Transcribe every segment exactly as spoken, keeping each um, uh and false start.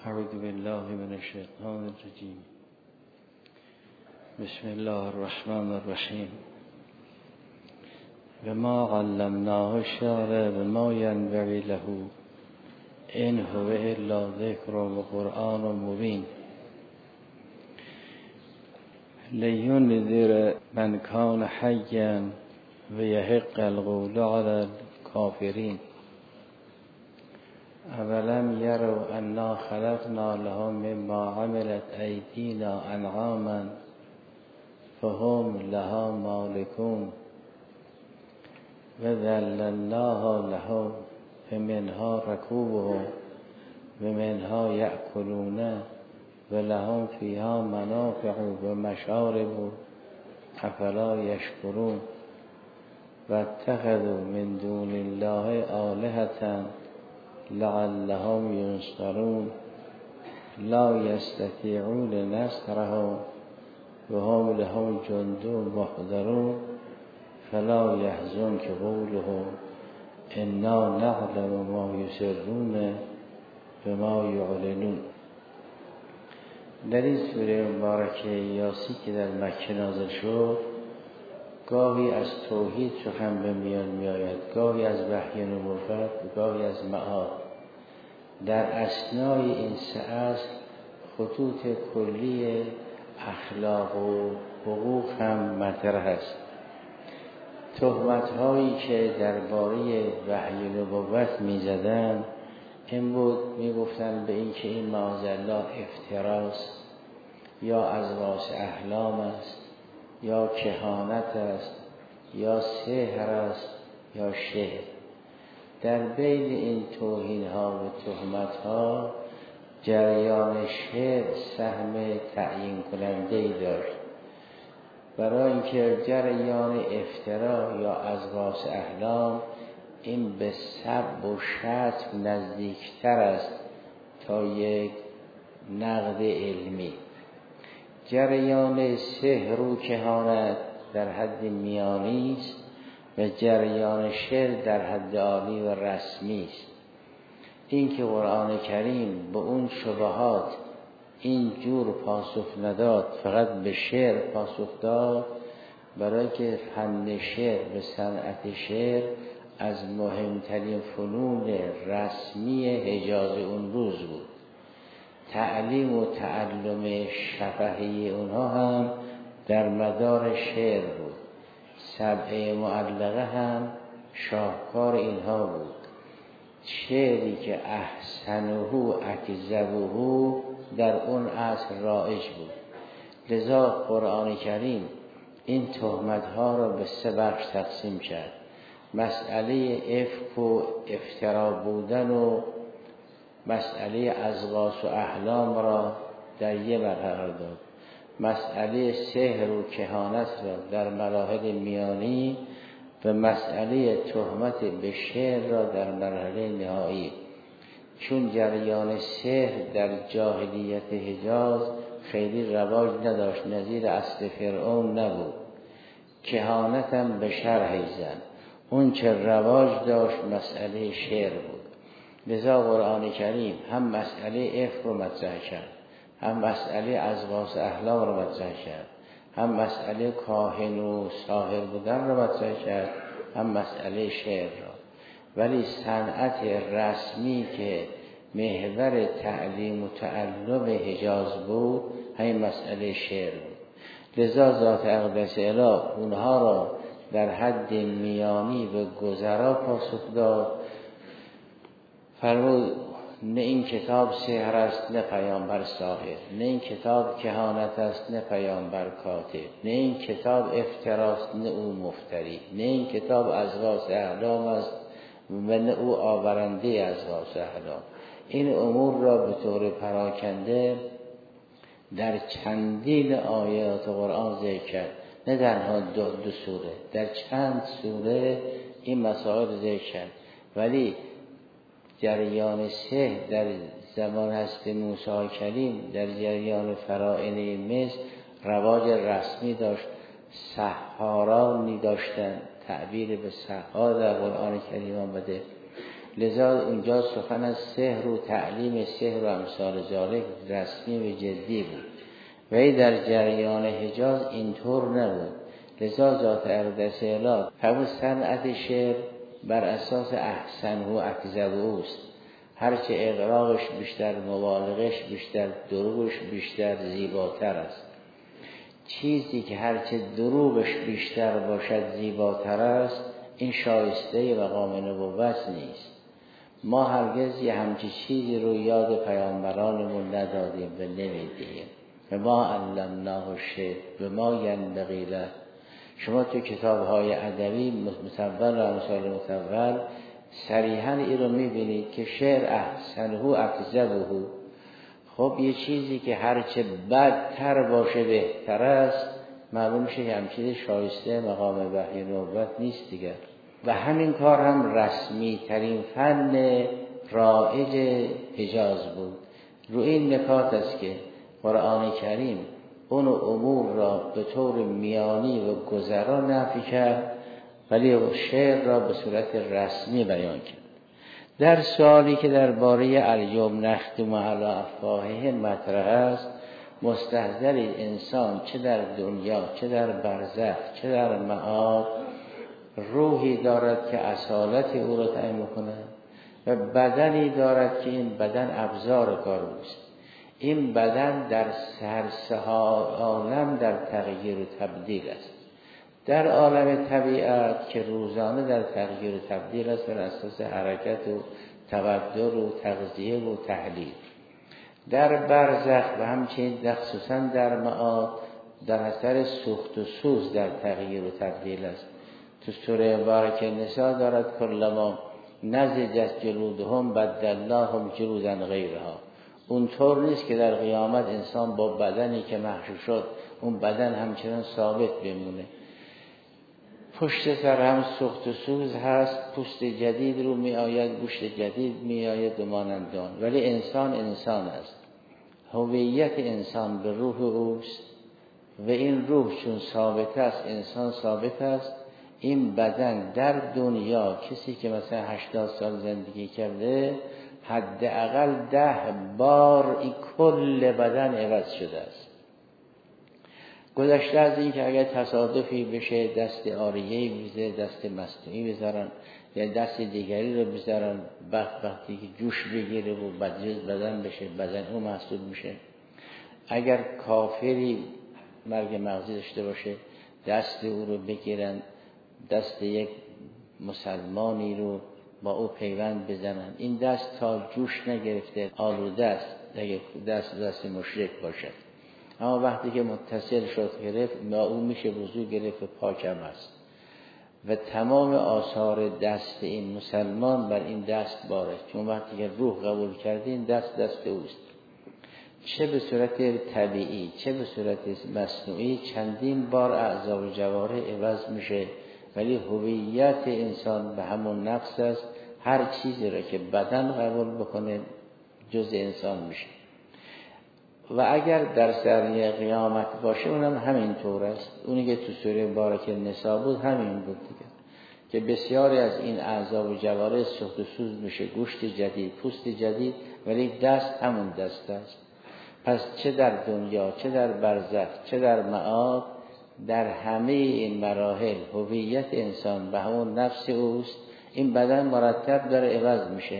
اعوذ بالله من الشیطان الرجیم. بسم الله الرحمن الرحیم. بما علمناه الشعر بما ينبغي له ان هو الا ذکر و قرآن مبین. لینذر من کان حیا و یحق القول علی الکافرین. اولم یروا انا خلقنا لهم مما عملت ایدینا انعاما فهم لها مالکون و ذللناها لهم فمنها رکوبهم و منها یأکلون و لهم فیها منافع و مشارب افلا یشکرون. و اتخذوا من دون الله آلهة لعلهم ینصرون. لا یستطیعون نصرهم و هم لهم جند محضرون. فلا یحزنک قولهم انا نعلم ما یسرون و ما یعلنون. در این سوره مبارکه یاسی که در مکه نازل شد، گاهی از توحید سخن به میان می آید، گاهی از وحی نبوت و گاهی از معاد. در اثنای این سه اصل خطوط کلی اخلاق و حقوق هم مطرح است. تهمت هایی که درباره وحی نبوت می زدن این بود، می گفتن به این که این معاذالله افتراست یا ازواس احلام است یا کهانت است یا سحر است یا شعر. در بین این توهین ها و تهمت ها جریان شعر سهم تعیین کننده ای داشت، برای اینکه جریان افترا یا ازواس احلام این به سب و شتم نزدیکتر است تا یک نقد علمی. جریان سحر و کهانت در حد میانی است و جریان شعر در حد عالی و رسمی است. این که قرآن کریم به اون شبهات این جور پاسخ نداد، فقط به شعر پاسخ داد، برای که فن شعر و صنعت شعر از مهمترین فنون رسمی حجاز اون روز بود. تعلیم و تعلم شفهی اونها هم در مدار شعر بود. سبع معلقه هم شاهکار اینها بود. شعری که احسنه اکذبه در اون عصر رایج بود. لذا قرآن کریم این تهمت ها را به سه بخش تقسیم کرد. مسئله افک و افترا بودن و مسئله ازغاث و احلام را در یک مرحله داد. مسئله سحر و کهانت را در مراحل میانی و مسئله تهمت به شعر را در مرحله نهایی. چون جریان سحر در جاهلیت حجاز خیلی رواج نداشت، نظیر اصل فرعون نبود. کهانت هم به شرح زن، اون چه رواج داشت مسئله شعر بود. لذا قرآن کریم هم مسئله افک رو مطرح کرد، هم مسئله ازغاث احلام رو مطرح کرد، هم مسئله کاهن و ساحر بودن رو مطرح کرد، هم مسئله شعر را. ولی صنعت رسمی که محور تعلیم و تعلم حجاز بود همین مسئله شعر بود. لذا ذات اقدس اله اونها را در حد میانی و گذرا پاسخ داد. فرمود نه این کتاب سحر است نه پیامبر ساحر، نه این کتاب کهانت است نه پیامبر کاتب، نه این کتاب افتراست نه او مفتری، نه این کتاب ازغاث احلام است و نه او آورنده ازغاث احلام. این امور را به طور پراکنده در چندین آیات قرآن ذکر کرد، نه در دو, دو سوره، در چند سوره این مسائل ذکر کرد. ولی جریان سحر در زمان هست موسی کلیم در جریان فراعنه مصر رواج رسمی داشت. سحارانی داشتن، تعبیر به سحار در قرآن کریم آمده. لذا اونجا سخن از سحر و تعلیم سحر و امثال ذالک رسمی و جدی بود. ولی در جریان حجاز اینطور نبود. لذا ذات اقدس اله همون صنعت شعر بر اساس احسن و اکذب اوست. هرچه اغراقش بیشتر، مبالغش بیشتر، دروغش بیشتر، زیباتر است. چیزی که هرچه دروغش بیشتر باشد زیباتر است، این شایسته مقام نبوت نیست. ما هرگز یه همچی چیزی رو یاد پیامبرانمون ندادیم و نمیدیم. و ما علمناه الشعر و ما ینبغی له. شما تو کتاب‌های ادبی متول و امثال متول صریحاً این رو می‌بینید که شعر احسنه اکذبه. خب یه چیزی که هرچه بدتر باشه بهتر است، معلوم میشه که همین چیز شایسته مقام وحی نبوت نیست دیگر. و همین کار هم رسمی ترین فن رایج حجاز بود. رو این نکات است که قرآن کریم اون امور را به طور میانی و گذرا نفی کرد، ولی شعر را به صورت رسمی بیان کرد. در سوالی که درباره الیوم نختم علی افواههم مطرح است، مستحضر انسان چه در دنیا چه در برزخ چه در معاد روحی دارد که اصالت او را تعیین می‌کند و بدنی دارد که این بدن ابزار کار اوست. این بدن در هر سه عالم در تغییر و تبدیل است. در عالم طبیعت که روزانه در تغییر و تبدیل است بر اساس حرکت و تبدل و تغذیه و تحلیل. در برزخ و همچنین خصوصا در معاد در اثر سوخت و سوز در تغییر و تبدیل است. تو سوره مبارکه نساء دارد کلما نضجت جلودهم بدلناهم جلودا غیرها. اون طور نیست که در قیامت انسان با بدنی که محشور شد اون بدن همچنان ثابت بمونه. پشت سر هم سوخت و سوز هست، پوست جدید رو می آید، گوشت جدید می آید و مانندان. ولی انسان انسان است. هویت انسان به روح اوست و این روح چون ثابت است، انسان ثابت است. این بدن در دنیا کسی که مثلا هشتاد سال زندگی کرده حداقل ده بار این کل بدن عوض شده است. گذشته از این که اگر تصادفی بشه دست آریه‌ای بیزه، دست مصنوعی بذارن یا دست دیگری رو بذارن، وقت وقتی که جوش بگیره و بدجز بدن بشه، بدن اون محسوب میشه. اگر کافری مرگ مغزی داشته باشه دست او رو بگیرن، دست یک مسلمانی رو با او پیوند بزنن، این دست تا جوش نگرفته آلوده است اگه دست دست مشرک باشد. اما وقتی که متصل شد گرفت با او میشه وضو گرفت و پاکم است و تمام آثار دست این مسلمان بر این دست باره، چون وقتی که روح قبول کرده این دست دست اوست. چه به صورت طبیعی چه به صورت مصنوعی چندین بار اعضا و جوارح عوض میشه، ولی هویت انسان به همون نفس است. هر چیزی را که بدن قبول بکنه جز انسان میشه. و اگر در سریع قیامت باشه اونم همین طور است. اونی که تو سوره مبارکه نساء بود همین بود دیگه، که بسیاری از این اعضا و جوارح سوخت و سوز میشه، گوشت جدید، پوست جدید، ولی دست همون دست است. پس چه در دنیا چه در برزخ چه در معاد، در همه این مراحل هویت انسان به همون نفس اوست. این بدن مرتب داره عوض میشه.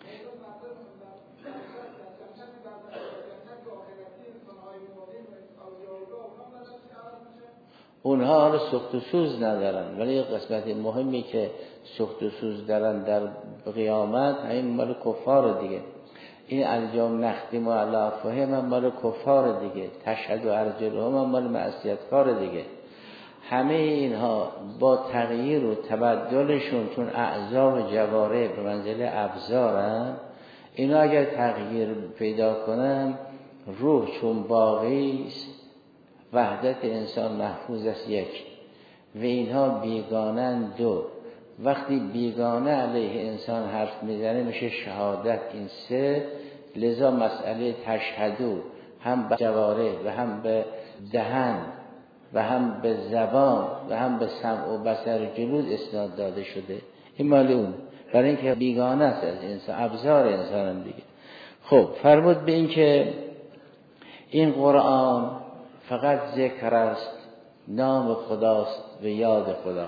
اونها رو سوخت و سوز ندارن، ولی قسمت مهمی که سوخت و سوز دارن در قیامت این مال کفار دیگه. این الیوم نختم علی افواههم مال کفار دیگه، تشهد ارجلهم مال معصیتکار دیگه. همه اینها با تغییر و تبدلشون، چون اعضا و جوارح به منزله ابزارن، اینا اگر تغییر پیدا کنن روح چون باقی است، وحدت انسان محفوظ است یک، و اینها بیگانن دو. وقتی بیگانه علیه انسان حرف میزنه میشه شهادت این سه. لذا مسئله تشهدو هم به جوارح و هم به دهن و هم به زبان و هم به سمع و بصر جلود اسناد داده شده. این مال اون. برای اینکه بیگانه است از انسان، ابزار انسان دیگه. خب فرمود به این که این قرآن فقط ذکر است، نام خداست و یاد خدا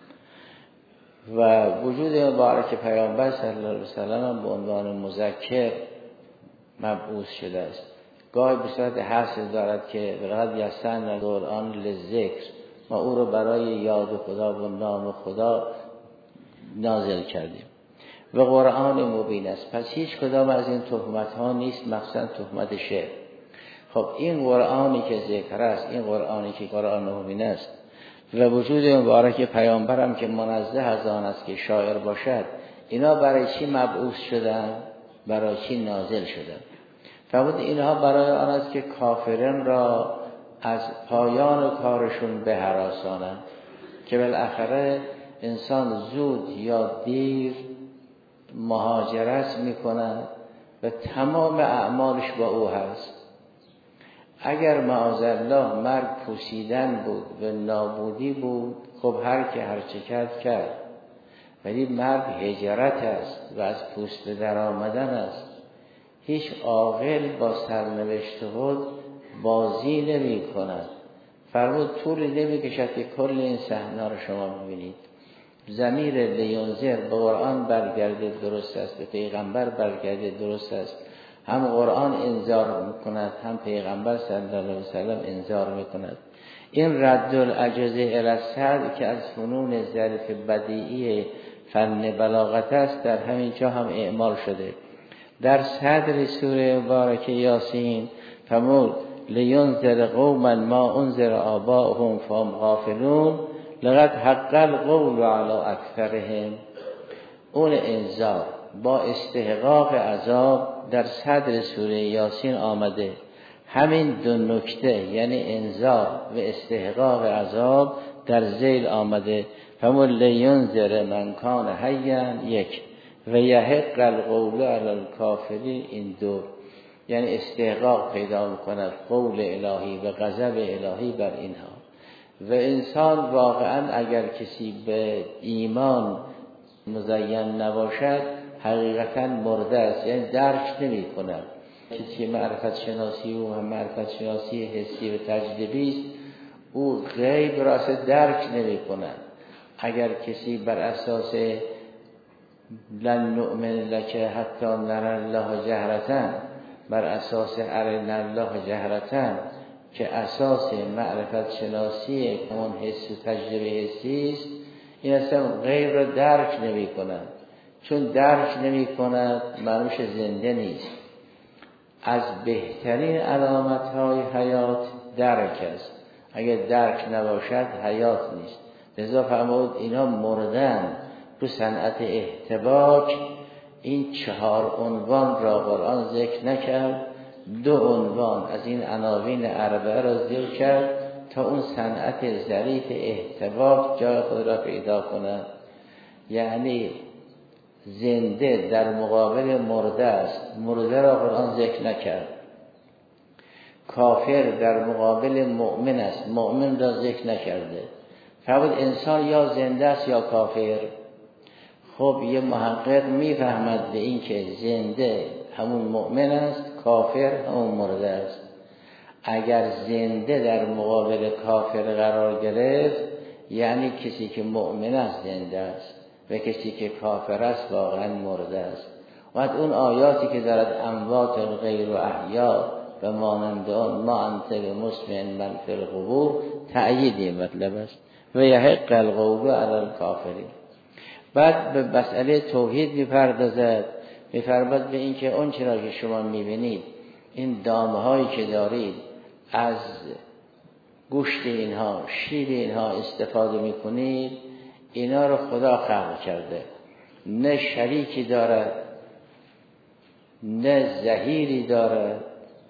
و وجود مبارک پیامبر صلی الله علیه و سلم به عنوان مذکر مبعوث شده است. گاهی به صورت حصر دارد که لقد یسرنا القرآن للذکر، ما او رو برای یاد خدا و نام خدا نازل کردیم و قرآن مبین است. پس هیچ کدام از این تهمت ها نیست، مخصوصا تهمت شعر. خب این قرآنی که ذکر است، این قرآنی که قرآن مبین است و وجود مبارک پیامبرم که منزه از آن است که شاعر باشد، اینا برای چی مبعوث شدن؟ برای چی نازل شدن؟ فرمود اینها برای آن است که کافرین را از پایان کارشون بهراسانند، که بالاخره انسان زود یا دیر مهاجرت میکنند و تمام اعمالش با او هست. اگر معاذالله مرگ پوسیدن بود و نابودی بود، خب هر که هر چه کرد کرد، ولی مرگ هجرت است و از پوست در آمدن است. هیچ عاقل با سرنوشت خود بازی نمی کند. فرمود طولی نمی کشد که کل این صحنه را شما ببینید. ضمیر لینذر به قرآن برگرده درست است، به پیغمبر برگرده درست است. هم قرآن انذار میکند، هم پیغمبر صلی الله علیه و سلم انذار میکند. این رد العجزه الی الصدر که از فنون ظریف بدیعی فن بلاغت است، در همین جا هم اعمال شده. در صدر سوره مبارکه یاسین فرمود لینذر قوما ما انذر آباؤهم فهم غافلون لقد حق القول علی اکثرهم. اون انذار با استحقاق عذاب در صدر سوره یاسین آمده. همین دو نکته یعنی انذار و استحقاق عذاب در ذیل آمده. فرمود لینذر من کان حیا یک و یحق القول علی الکافرین، این دو یعنی استحقاق پیدا میکند قول الهی و غضب الهی بر اینها. و انسان واقعا اگر کسی به ایمان مزین نباشد حقیقتا مرده است، یعنی درک نمی کند. کسی معرفت شناسی و هم معرفت شناسی حسی و تجربی است، او غیب را درک نمی کند. اگر کسی بر اساس لن نؤمن لک حتی نر الله جهرتن، بر اساس ارنا الله جهرتن که اساس معرفت شناسی اون حس و تجربه حسی است، این اصلا غیب را درک نمی کند. چون درک نمی کند معنیش زنده نیست. از بهترین علامت های حیات درک است. اگر درک نباشد حیات نیست. لذا فرمود اینا مردن. تو صنعت احتباک این چهار عنوان را قرآن ذکر نکرد، دو عنوان از این عناوین اربعه را ذکر کرد تا اون صنعت ظریف احتباک جای خود را پیدا کند. یعنی زنده در مقابل مرده است، مرده را قرآن ذکر نکرد. کافر در مقابل مؤمن است، مؤمن را ذکر نکرده. فرمود انسان یا زنده است یا کافر. خب یه محقق میفهمد به این که زنده همون مؤمن است، کافر همون مرده است. اگر زنده در مقابل کافر قرار گرفت یعنی کسی که مؤمن است زنده است و کسی که کافر است واقعا مرده است. و اون آیاتی که دارد اموات غیر و احیا و مانند آن ما انت بمسمع من فی القبور تأیید مطلب است. و یحق القول علی الکافرین. بعد به مسئله توحید میپردازد، میفرماید به این که اون چرا که شما میبینید این دامه هایی که دارید از گوشت اینها، شیر اینها استفاده میکنید، اینا رو خدا خلق کرده. نه شریکی دارد، نه ظهیری دارد،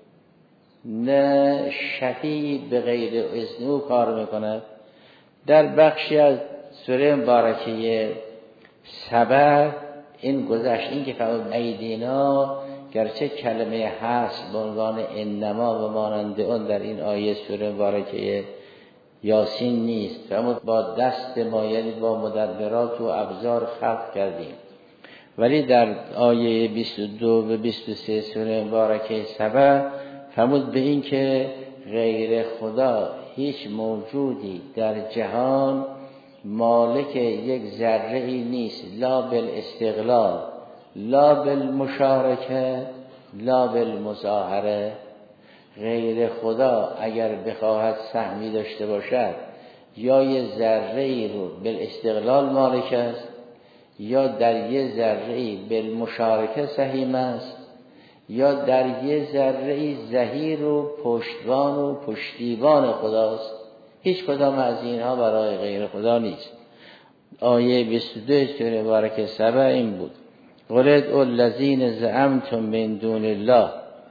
نه شفیعی به غیر اذن او کار میکند. در بخشی از سوره مبارکه سبع این گذشت، این که فرمود ایدینا، گرچه کلمه هست به عنوان انما و مانند اون در این آیه سوره مبارکه یاسین نیست. فرمود با دست ما یعنی با مدبرات و ابزار خلق کردیم. ولی در آیه بیست و دو و بیست و سه سوره مبارکه سبا فرمود به این که غیر خدا هیچ موجودی در جهان مالک یک ذره ای نیست، لا بالاستقلال لا بالمشارکه لا بالمظاهره. غیر خدا اگر بخواهد سهمی داشته باشد یا یه ذره ای رو بالاستقلال مالک است یا در یه ذره ای بالمشارکه سهیم است یا در یه ذره ای ظهیر و پشتوان و پشتیبان خداست. هیچ کدام از اینها برای غیر خدا نیست. آیه بیست و دو سوره مبارکه سبا این بود: قل ادعوا الذین زعمتم من دون الله.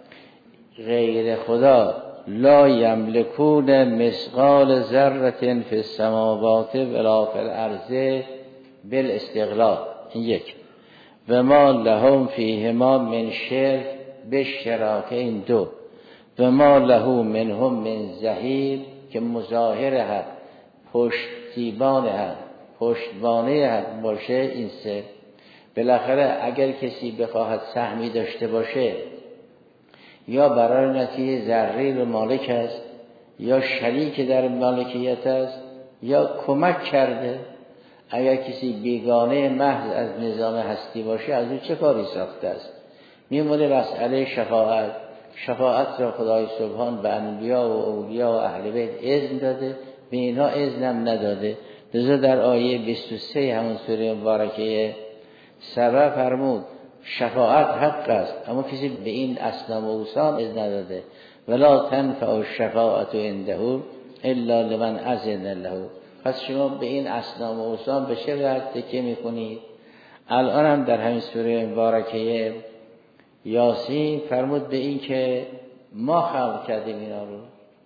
غیر خدا لا یملکون مثقال ذره فی السماوات ولا فی الارض بالاستقلال. این یک. و ما لهم فیهما من شرک بالشراک. این دو. و ما له منهم من ظهیر که مظاهر حق، پشتیبان حق، پشتوانه حق باشه. این سه. بالاخره اگر کسی بخواهد سهمی داشته باشه یا برای نتیجه ذره رو مالک است یا شریک در مالکیت است یا کمک کرده. اگر کسی بیگانه محض از نظام هستی باشه از او چه کاری ساخته است؟ میمونه مسئله شفاعت. شفاعت را خدای سبحان به انبیا و اولیا و اهل بیت اذن داده، به اینها اذنم نداده. لذا در آیه بیست و سه همون سوره مبارکه سبا فرمود شفاعت حق است، اما کسی به این اصنام و اوثان اذن نداده. ولا تنفع الشفاعت عنده الا لمن اذن له. پس شما به این اصنام و اوثان به چه وجه تکیه میکنید؟ الان هم در همین سوره مبارکه یاسین فرمود به این که ما خلق کردیم اینا رو،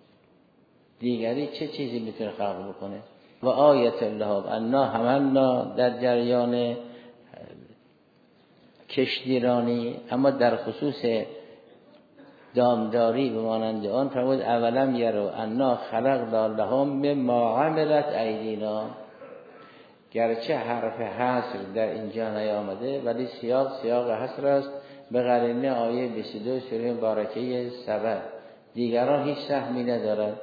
دیگری چه چیزی میتونه خلق بکنه؟ و آیت الله انا حملنا در جریان کشتیرانی، اما در خصوص دامداری به مانند آن فرمود اولم یرو انا خلقنا لهم مما عملت ایدینا. گرچه حرف حصر در اینجا نیامده ولی سیاق سیاق حصر است به قرینه آیه بیست و دو سوره مبارکه سبا. دیگران هیچ سهمی ندارند.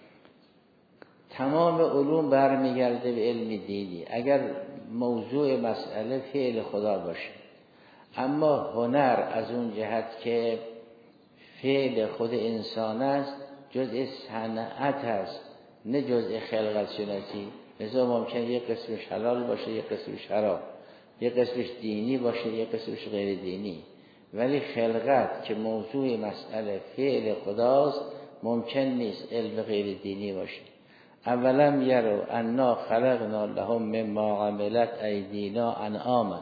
تمام علوم برمیگرده به علم دینی اگر موضوع مسئله فعل خدا باشه. اما هنر از اون جهت که فعل خود انسان است جزء صنعت است نه جزء خلقت شناسی. لذا ممکن یک قسمش حلال باشه یک قسمش حرام، یک قسمش دینی باشه یک قسمش غیر دینی. ولی خلقت که موضوع مسئله فعل خداست ممکن نیست علم غیر دینی باشه. اولم یرو انا خلقنا لهم مما عملت ایدینا انعاما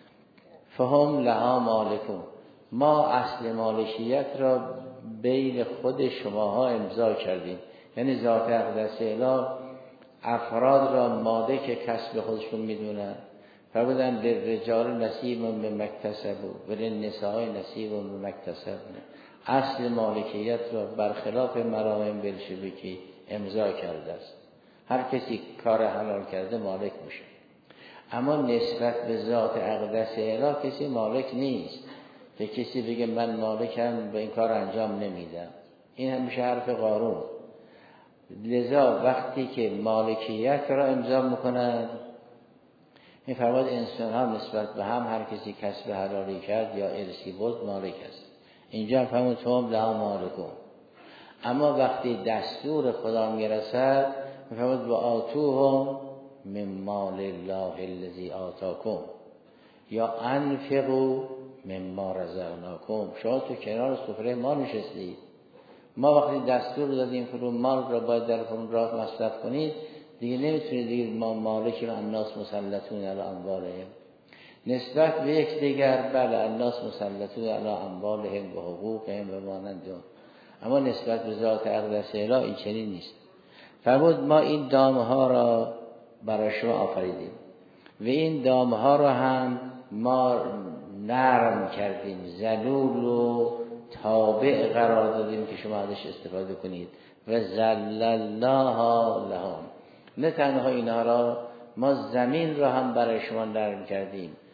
فهم لها مالکون. ما اصل مالکیت را بین خود شماها امضا کردیم، یعنی ذات اقدس اله افراد را مالک کسب خودشون میدونن. فرمودن للرجال نصیب مما اکتسبوا و للنساء نصیب مما اکتسبن. اصل مالکیت را برخلاف مراهم بلشویکی امضا کرده است. هر کسی کار حلال کرده مالک میشه، اما نسبت به ذات اقدس اله کسی مالک نیست که کسی بگه من مالکم به این کار انجام نمیدم. این همیشه حرف قارون. لذا وقتی که مالکیت را امضا میکنند این فرمود انسان ها نسبت به هم هر کسی کسب حلالی کرد یا ارثی بود مالک است. اینجا فرمود توم لها مالکون. اما وقتی دستور خدا میرسد میفرمود و آتوهم من مال الله الذی آتاکم یا انفقوا مما رزقناکم. شما تو کنار سفره ما نشستید، ما وقتی دستور دادیم که مال را باید در راه مصرف کنید دیگه نمیتونید دیگه ما مالکی و الناس مسلطون علی اموالهم. نسبت به یک دیگر بله الناس مسلطون علی اموالهم و حقوقهم و مانند اون، اما نسبت به ذات اقدس اله این چنین نیست. فرمود ما این دامه ها را برای شما آفریدیم و این دامه ها را هم ما نرم کردیم، ذلول و تابع قرار دادیم که شما ازش استفاده کنید. و ذللناها لهم. نه تنها اینها را، ما زمین را هم برای شما نرم کردیم.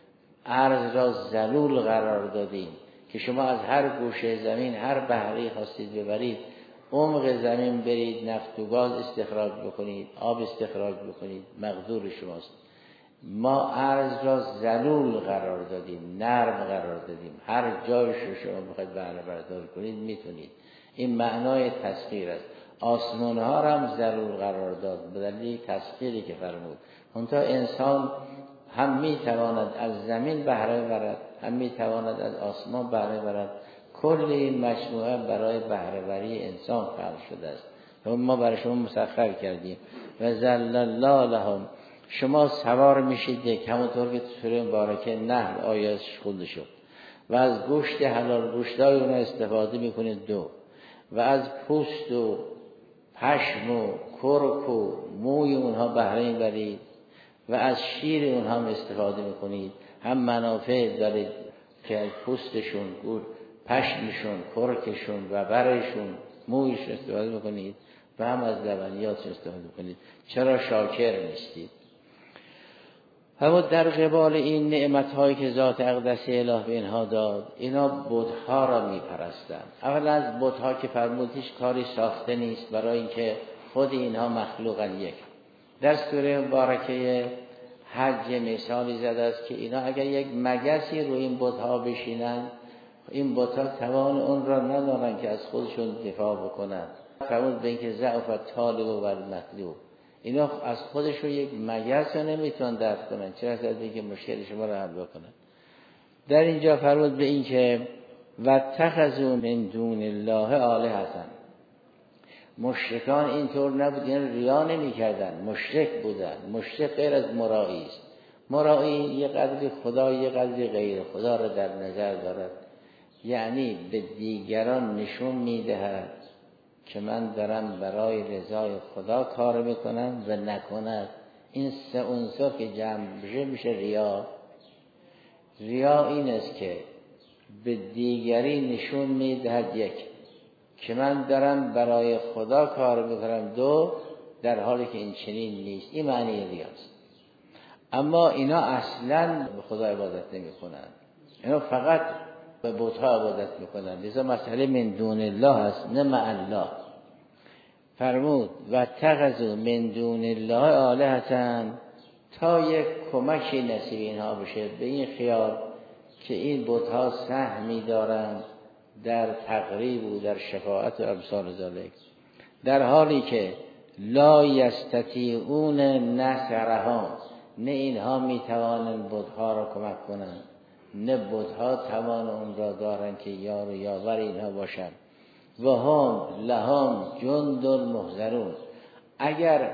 ارض را ذلول قرار دادیم که شما از هر گوشه زمین هر بحری خواستید ببرید، عمق زمین برید، نفت و گاز استخراج بکنید، آب استخراج بکنید، مقدور شماست. ما ارض را ذلول قرار دادیم، نرم قرار دادیم، هر جایش رو شما بخواید بهره بردار کنید میتونید. این معنای تسخیر است. آسمان ها را هم ذلول قرار داد به دلیل تسخیری که فرمود. منتها انسان هم میتواند از زمین بهره ببرد، هم میتواند از آسمان بهره ببرد. کل این مجموعه برای بهره وری انسان خلق شده است و ما برای شما مسخر کردیم. و ذلل الله لهم، شما سوار میشید یک، همونطور که سوره مبارکه نحل آیاتش خونده شد. و از گوشت حلال گوشتای اونها استفاده میکنید دو، و از پوست و پشم و کرک و موی اونها بهره میبرید و از شیر اونها هم استفاده میکنید. هم منافع دارید که از پوستشون، پشمشون، کرکشون و برشون، مویش استفاده میکنید و هم از لبنیاتش استفاده میکنید. چرا شاکر نیستید؟ اما در قبال این نعمت‌هایی که ذات اقدس اله به اینها داد، اینا بت‌ها را می‌پرستند. اول از بت‌ها که فرمود هیچ کاری ساخته نیست، برای اینکه خود اینها مخلوقن. یک در سوره مبارکه حج مثالی زده است که اینا اگر یک مگسی روی این بت‌ها بشینن، این بت‌ها توان اون را ندارن که از خودشون دفاع بکنن. فرمود به اینکه ضعف طالب و المطلوب، اینا از خودشون یک مگس رو نمیتونن دفع کنن، چرا از اینکه مشکل شما رو حل بکنن. در اینجا فرمود به این که واتخذوا من دون الله آلهة، مشرکان اینطور نبود، یعنی ریا نمی کردن، مشرک بودن. مشرک غیر از مرایی است. مرایی یه قدری خدا یه قدری غیر خدا را در نظر دارد، یعنی به دیگران نشون میدهد که من دارم برای رضای خدا کار میکنم و نکند. این سه عنصر که جمع بشه میشه ریا. ریا این است که به دیگری نشون میدهد یک که من دارم برای خدا کار میکنم، دو در حالی که این چنین نیست. این معنی ریاست. اما اینا اصلا به خدا عبادت نمی کنن، اینا فقط به بت‌ها عبادت میکنن. لذا مسئله من دون الله است نه مع الله. فرمود و تغذو من دون الله آلهة، تا یک کمکی نصیب اینها بشه به این خیال که این بت‌ها سهمی دارند در تقریب و در شفاعت و امثال ذالک، در حالی که لا یستطیعون نصرها، نه اینها میتوانند بت‌ها را کمک کنند، نه بت‌ها توان اون را دارند که یار و یاور اینها باشند. و هم لهم جند محضرون، اگر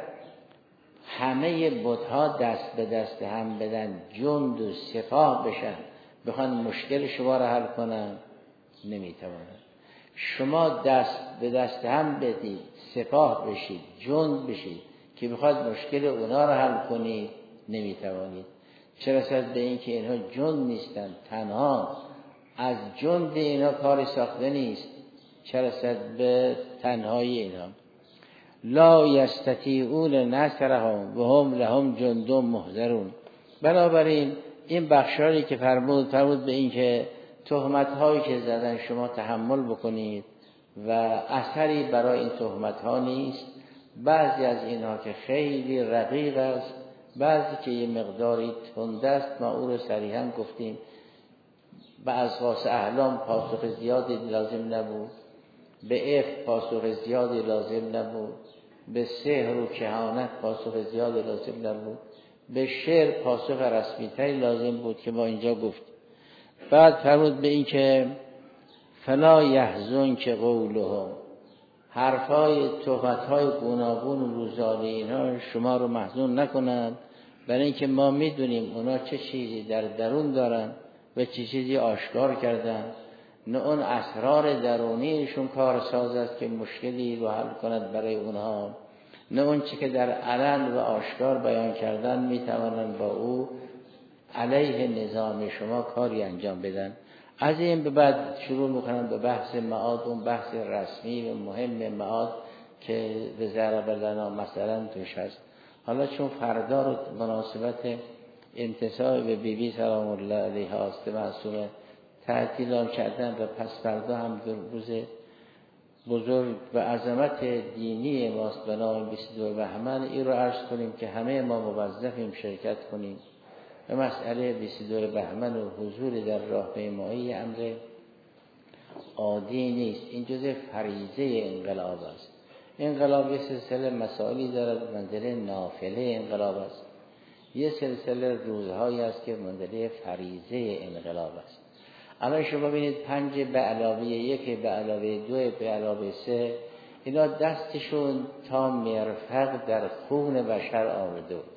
همه بت‌ها دست به دست هم بدن، جند و سپاه بشن، بخوان مشکل شما را حل کنن، نمیتوانند. شما دست به دست هم بدید، سپاه بشید، جند بشید که بخواد مشکل اونا را حل کنید، نمیتوانید. چه رسد به این که اینها جند نیستند، تنها از جند اینها کاری ساخته نیست، چه رسد به تنهایی اینها. لا یستطیعون نصرهم و هم لهم جند محضرون. بنابراین این بخشاری که فرمود فرمود به این که تهمت‌هایی که زدن شما تحمل بکنید و اثری برای این تهمت‌ها نیست. بعضی از اینها که خیلی رقیق است، بعضی که یه مقداری تند است، ما او رو صریحاً گفتیم. به اساس احلام پاسخ زیادی لازم نبود، به اف پاسخ زیادی لازم نبود، به سحر و کهانت پاسخ زیادی لازم نبود، به شعر پاسخ رسمی تری لازم بود که ما اینجا گفت. بعد فرمود به این که فلا یحزن که قولهم، حرفای تهمت‌های گوناگون و روزانه اینها شما رو محزون نکنند، برای اینکه ما میدونیم اونا چه چیزی در درون دارن و چه چیزی آشکار کردن. نه اون اسرار درونیشون کارساز است که مشکلی رو حل کند برای اونها، نه اون چی که در علن و آشکار بیان کردن میتوانند با او علیه نظام شما کاری انجام بدن. از این به بعد شروع میکنن به بحث معاد، اون بحث رسمی و مهم معاد که به ضرب لنا مثلا توش هست. حالا چون فردا رو مناسبت انتساب به بیبی بی سلام الله علیها است معصومه تعطیل کردن و پس فردا هم روز بزرگ و عظمت دینی ماست به نام بیست و دو بهمن. این رو عرض کنیم که همه ما موظفیم شرکت کنیم و مسئله بیست و دو بهمن و حضور در راهپیمایی امر عادی نیست، این جزء فریضه انقلاب است. انقلاب یه سلسله مسائلی دارد منزله نافله انقلاب است، یه سلسله روزهایی است که منزله فریضه انقلاب است. اما شما ببینید پنج به علاوه یک به علاوه دو به علاوه سه اینا دستشون تا مرفق در خون بشر آورده بود.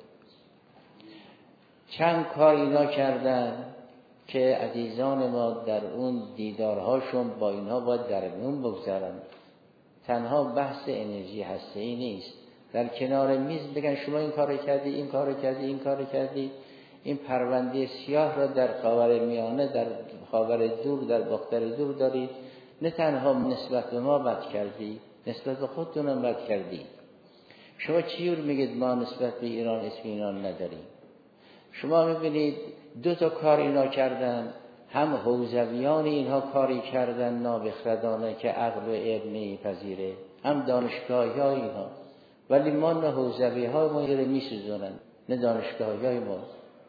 چند کار اینا کردن که عزیزان ما در اون دیدارهاشون با اینها باید در میون بگذارن. تنها بحث انرژی هسته‌ای نیست، در کنار میز بگن شما این کار کردی، این کار کردی، این کار کردی. این پرونده سیاه را در خاور میانه، در خاور دور، در باختر دور دارید. نه تنها نسبت به ما بد کردی، نسبت به خودتون هم بد کردی. شما چیور میگید ما نسبت به ایران اطمینان نداریم؟ شما میبینید دو تا کار اینا کردن، هم حوزویان اینها کاری کردن نابخردانه که عقل و علم نمیپذیره، هم دانشگاهی های اینها. ولی ما نه حوزوی های ما رو میسوزونن نه دانشگاهی های ما.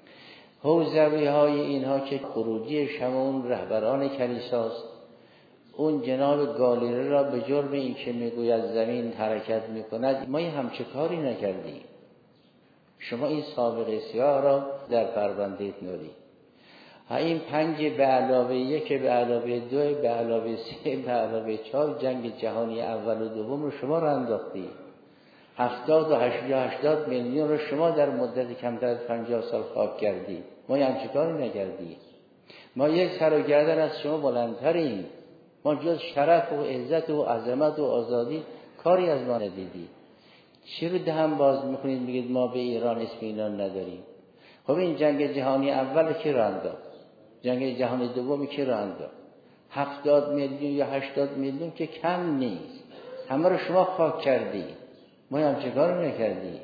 حوزوی های اینها که خروجی شمون رهبران کلیساست، اون جناب گالیره را به جرم این که میگوید زمین حرکت میکند، ما این همچه کاری نکردیم. شما این سابقه سیاه را در پرونده نوری ها، این پنج به علاوه یک به علاوه دو به علاوه سه به علاوه چهار جنگ جهانی اول و دوم رو شما را انداختی. هفتاد و هشتاد میلیون رو شما در مدت کمتر از پنجاه سال خاک کردی. ما یه همچه کاری نکردی. ما یک سر و گردن از شما بلندتریم. ما جز شرف و عزت و عظمت و آزادی کاری از ما ندیدی. چی رو دهن باز میکنید میگید ما به ایران اطمینان نداریم؟ خب این جنگ جهانی اول کی رو انداخت؟ جنگ جهانی دوم کی رو انداخت؟ هفتاد میلیون یا هشتاد میلیون که کم نیست، همه رو شما خاک کردی. ما هم چه کار نکردی؟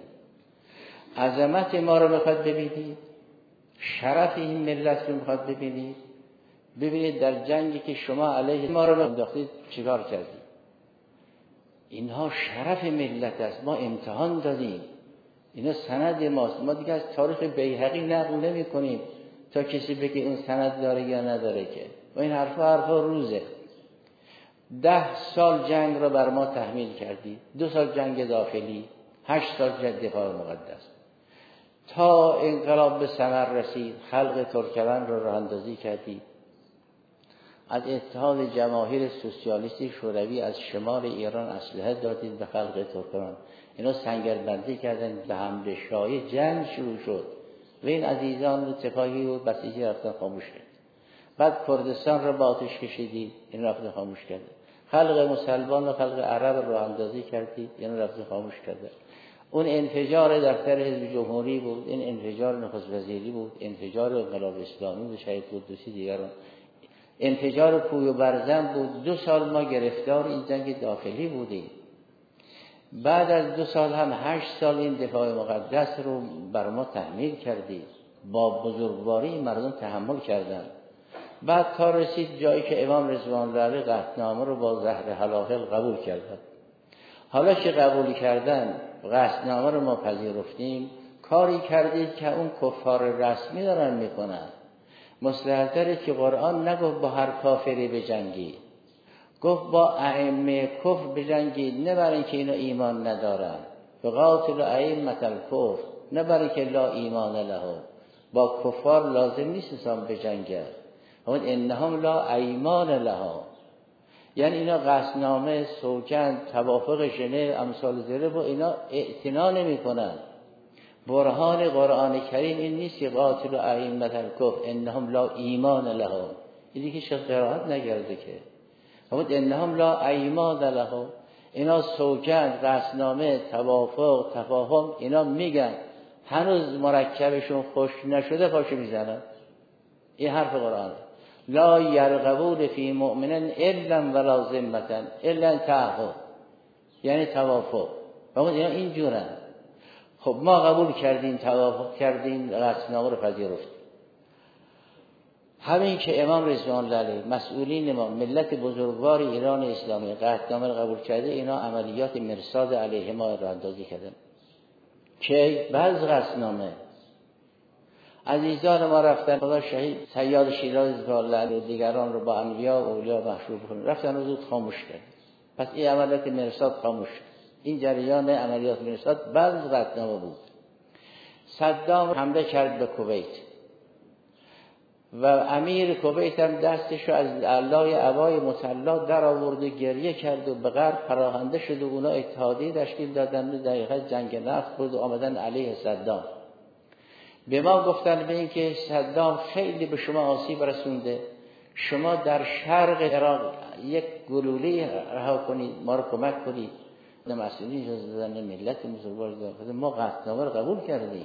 عظمت ما رو میخواد ببینید، شرف این ملت رو میخواد ببینید. ببینید در جنگی که شما علیه ما رو انداختید چیکار کردید. اینها شرف ملت است، ما امتحان دادیم، اینا سند ماست. ما دیگه از تاریخ بیهقی نقل نمی کنیم تا کسی بگه اون سند داره یا نداره که. و این حرفا حرفا روزه. ده سال جنگ رو بر ما تحمیل کردی، دو سال جنگ داخلی، هشت سال جنگ دفاع مقدس، تا انقلاب به ثمر رسید خلق ترکمن رو راه اندازی کردی. از اتحاد جماهیر سوسیالیستی شوروی از شمال ایران اسلحه دادید به خلق ترکمن. اینا سنگربندی کردن، به حمله شایع جنگ شروع شد و این عزیزان رو سپاهی و بسیجی رفتن خاموش کرد. بعد کردستان رو با آتش کشیدید، این رفتن خاموش کرد. خلق مسلمان و خلق عرب رو اندازی کردید، این رفتن خاموش کرد. اون انفجار دفتر حزب جمهوری بود، این انفجار نخست وزیری بود، انفجار انقلاب اسلامی و شهید قدوسی دیگران، انفجار پوی و برزن بود. دو سال ما گرفتار این جنگ داخلی بودیم. بعد از دو سال هم هشت سال این دفاع مقدس رو بر ما تحمیل کردید، با بزرگواری مردم تحمل کردن. بعد کار رسید جایی که امام رضوان الله علیه قطعنامه رو با زهر حلاحل قبول کردن. حالا که قبول کردن قطعنامه رو ما پذیرفتیم، کاری کردید که اون کفار رسمی دارن میکنن. مصلحت‌تره که قرآن نگفت با هر کافری بجنگی، گفت با ائمه کفر بجنگی، نه برای اینکه اینا ایمان ندارن. فقاتل ائمة الکفر، نه برای که لا ایمان لهم. با کفار لازم نیست انسان بجنگه، اما انهم لا ایمان لهم، یعنی اینا قصدنامه، سوگند، توافق ژنو، امثال ذلك و اینا اعتنا نمی‌کنن. برهان قرآن کریم این نیست که قاتل ائمة الکفر انهم لا ایمان لهم، این دیگه شخص قرائت نگرده که. اما انهم لا ایمان لهم، اینا سوگند، قصدنامه، توافق، تفاهم اینا میگن، هنوز مرکبشون خوش نشده پاشو میزنن. این حرف قرآنه. لا یرقبون فی مؤمن الا ولا ذمة الا تعهد، یعنی توافق. اما اینا اینجورن. خب ما قبول کردیم، توافق کردیم، قطعنامه رو پذیرفتیم. همین که امام رضوان الله علیه، مسئولین ما، ملت بزرگوار ایران اسلامی قطعنامه رو قبول کرده، اینا عملیات مرصاد علیه ما رو اندازی کردن که بعض قطعنامه عزیزان ما رفتن، خدا شهید صیاد شیراز و دیگران رو با انبیا و اولیا محشور کنن، رفتن رو زود خاموش کرد. پس این عملیات مرصاد خاموش شد. این جریان عملیات مرصاد بعض قطعنامه بود. صدام حمله کرد به کویت و امیر کویت هم دستش رو از علای عبای مصلا در آورد و گریه کرد و به غرب پراکنده شد و اونا اتحادیه تشکیل دادن. دقیقاً جنگ نفت بود و آمدن علیه صدام. به ما گفتن به این که صدام خیلی به شما آسیب رسونده، شما در شرق عراق یک گلوله رها کنید، ما رو کمک کنید. مسئولین اجازه دادن ملت بزرگوار دادن، ما قطعنامه رو قبول کردیم.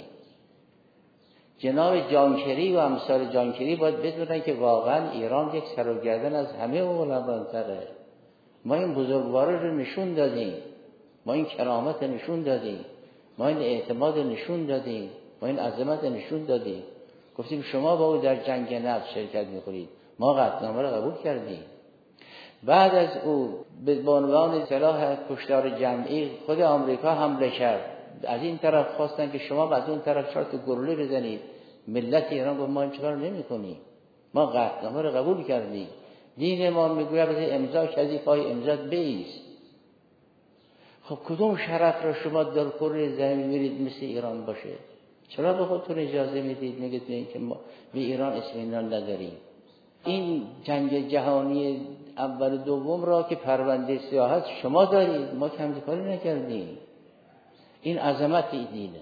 جناب جانکری و امثال جانکری باید بدونن که واقعا ایران یک سر و گردن از همه علماء‌تره. ما این بزرگواری رو نشون دادیم، ما این کرامت نشون دادیم، ما این اعتماد نشون دادیم، ما این عظمت نشون دادیم. گفتیم شما با او در جنگ نفت شرکت می‌کنید، ما قطعنامه رو قبول کردیم. بعد از او به عنوان سلاح کشتار جمعی خود آمریکا حمله کرد. از این طرف خواستن که شما از اون طرف چهار تا گلوله بزنید. ملت ایران گفت ما این چیکار نمی‌کنیم، ما قطعنامه رو قبول کردیم. دین ما میگوید از امضا کردی پای امضا بایست. خب کدوم شرف را شما در کره زمین می‌رید مثل ایران باشه؟ چرا به خودتون اجازه میدید میگید که ما به ایران اطمینان نداریم؟ این جنگ جهانی اول و دوم را که پرونده سیاحت شما دارید، ما کم‌کاری نکردیم. این عظمت دینه،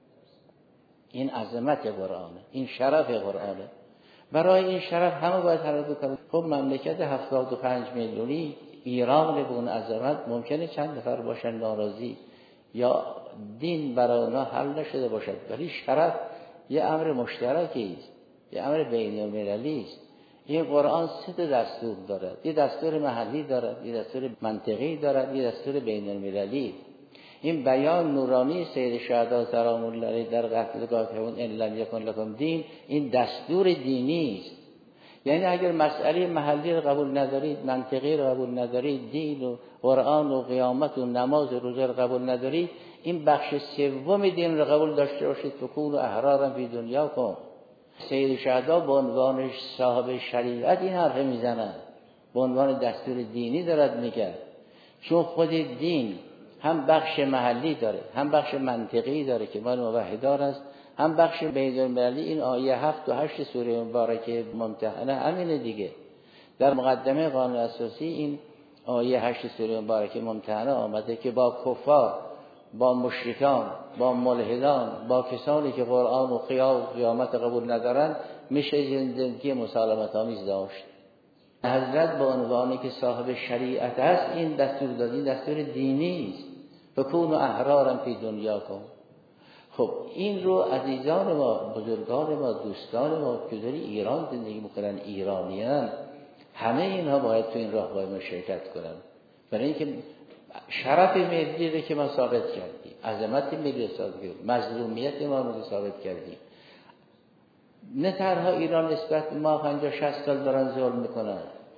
این عظمت قرآنه، این شرف قرآنه. برای این شرف همه باید حرکت کنند. خب مملکت هفتاد و پنج میلیونی ایران به اون عظمت ممکنه چند نفر باشن ناراضی یا دین برای اونا حل نشده باشد، ولی شرف یه امر مشترکی است، یه امر بین المللی است. این قرآن سه تا دستور دارد، یه دستور محلی دارد، یه دستور منطقی دارد، یه دستور بین المللی. این بیان نورانی سید شهدا سلام الله علیه در قتلگاه اون ان لم یکن لکم دین، این دستور دینی است. یعنی اگر مسئله محلی رو قبول ندارید، منطقی رو قبول ندارید، دین و قرآن و قیامت و نماز و روزه رو قبول ندارید، این بخش سوم دین رو قبول داشته باشید، فکون و احرارا فی دنیا کن. سید شهدا به عنوان صاحب شریعت این حرف میزنند، به عنوان دستور دینی دارد میگه، چون خود دین هم بخش محلی داره، هم بخش منطقی داره که مال موحدان است، هم بخش بین المللی. این آیه هفت و هشت سوره مبارکه ممتحنه همینه دیگه. در مقدمه قانون اساسی این آیه هشت سوره مبارکه ممتحنه آمده که با کفار، با مشرکان، با ملحدان، با کسانی که قرآن و قیامت قبول ندارن میشه زندگی مسالمت آمیز داشت. حضرت به عنوانی که صاحب شریعت است این دستور دادی دستور دینی است، فکون و احرارا فی دنیا کن. خب این رو عزیزان ما، بزرگان ما، دوستان ما که در ایران زندگی میکنن، ایرانیان، همه اینها باید تو این راه باید مشارکت کنن، برای اینکه شرف ملی رو که ما ثابت کردیم، عظمت ملی ثابت کردیم، مظلومیت ما رو ثابت کردیم. نه تنها ایران نسبت ما پنجاه شصت سال دارن ظلم میکنن،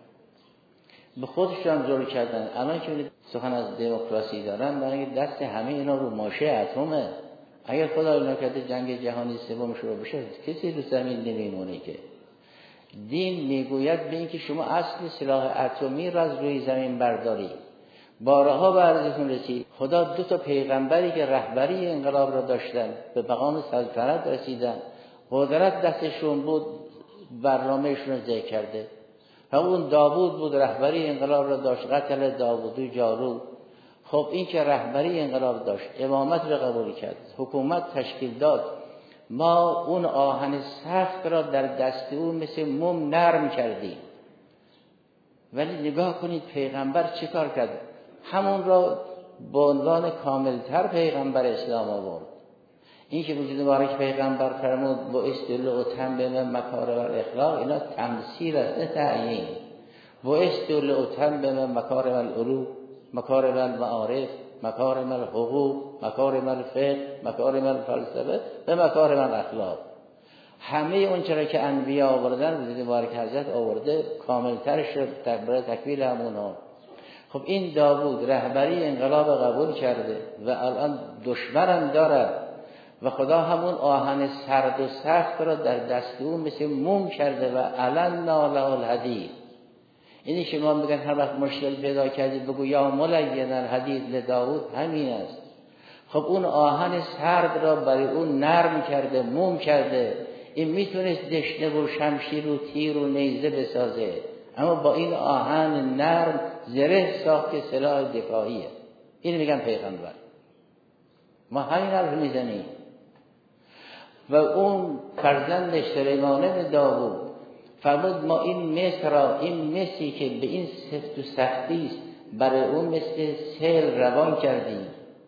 به خودشان ظلم کردن. الان که سخن از دموکراسی دارن، برای دست همه اینا رو ماشه اتمه. اگر خدای نکرده جنگ جهانی سوم شروع بشه، کسی رو زمین نمیمونه. که دین میگوید به این که شما اصل سلاح اتمی را از روی زمین برداری. بارها به عرضتون رسید خدا دو تا پیغمبری که رهبری انقلاب را داشتن، به مقام سلطنت رسیدن، قدرت دستشون بود، برنامهشون رو ذکر کرده. همون داوود بود رهبری انقلاب را داشت، قتل داوودی جارو. خب این که رهبری انقلاب داشت، امامت رو قبول کرد، حکومت تشکیل داد، ما اون آهن سخت را در دست او مثل موم نرم کردیم. ولی نگاه کنید پیغمبر چه کار کرد؟ همون را به عنوان کاملتر پیغمبر اسلام آورد. این که وجود مبارک پیغمبر فرمود با استدل و تنبیه مکارم الاخلاق، اینا تمثیل است نه تعیین. با استدل و تنبیه مکارم العلو، مکارم المعارف، مکارم الحقوق، مکارم الفقه، مکارم الفلسفه و مکارم الاخلاق. همه اون چرا که انبیا آوردن روزی مبارک حضرت آورده کاملتر شد برای تکمیل همونها. خب این داوود رهبری انقلاب قبول کرده و الان دشمنم دارد و خدا همون آهن سرد و سخت را در دست او مثل موم کرده و علن له الحدید. اینی که ما میگن هر وقت مشکل پیدا کردی بگو یا ملین الحدید لداود، همین است. خب اون آهن سرد را برای اون نرم کرده، موم کرده. این میتونست دشنه و شمشیر و تیر و نیزه بسازه، اما با این آهن نرم زره ساخت که سلاح دفاعیه. این میگن پیغمبر. ما همین حرف میزنیم. و اون فرزندش سلیمان ابن داوود فرمود ما این مصر را، این مصری که به این سفت و سختی است، برای اون مثل سیل روان کردیم،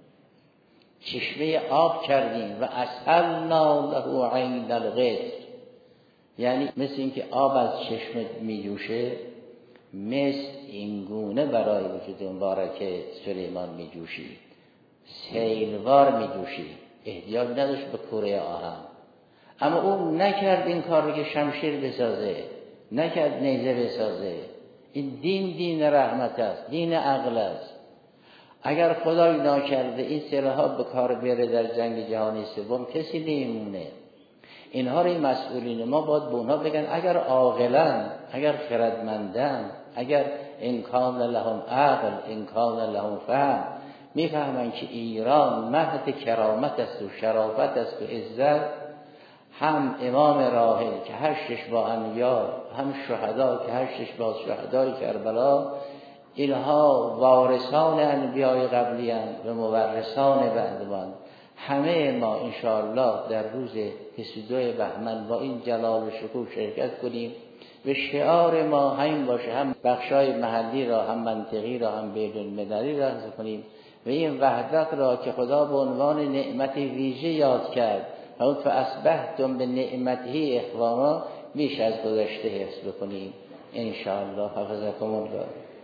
چشمه آب کردیم و اسهلنا له عین القطر، یعنی مثل این که آب از چشمه می جوشه، مثل این گونه برای وجود مبارک سلیمان می جوشید، سیلوار می جوشید، احتیاج نداشت به کوره آهن. اما اون نکرد این کار رو که شمشیر بسازه، نکرد نیزه بسازه. این دین دین رحمت است، دین عقل است. اگر خدای ناکرده این سلاح‌ها به کار بیاره در جنگ جهانی سوم، کسی نمیمونه. اینها رو این مسئولین ما باید به اونها بگن اگر عاقلن، اگر خردمندن، اگر امکان لهم عقل، امکان لهم فهم، میفهمن که ایران مهد کرامت است و شرافت است و عزت. هم امام راحل که هشتش با انبیا، هم شهدا که هشتش با شهدای کربلا، اینها وارثان انبیای قبلی اند و مورثان بعدمان. همه ما انشاءالله در روز بیست و دو بهمن با این جلال و شکوه شرکت کنیم و شعار ما همین باشه، هم بخشای محلی را، هم منطقی را، هم بین المللی را حفظ کنیم و این وحدت را که خدا به عنوان نعمت ویژه یاد کرد، اون فاصبحتم به نعمته اخوانا، بیش از گذشته حفظ بکنیم انشاءالله. حفظکم الله.